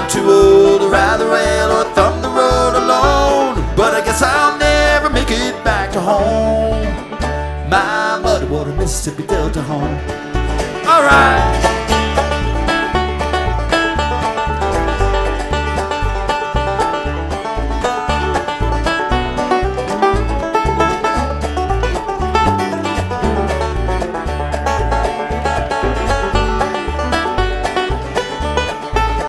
I'm too old to ride the rail or thumb the road alone, but I guess I'll never make it back to home, my muddy water Mississippi Delta home. All right.